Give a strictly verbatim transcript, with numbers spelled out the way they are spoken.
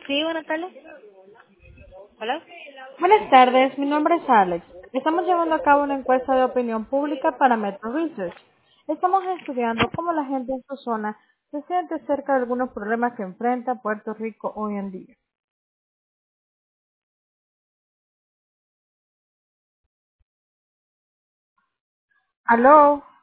Sí, buenas tardes. Hola. Buenas tardes, mi nombre es Alex. Estamos llevando a cabo una encuesta de opinión pública para Metro Research. Estamos estudiando cómo la gente en su zona se siente acerca de algunos problemas que enfrenta Puerto Rico hoy en día. ¿Aló?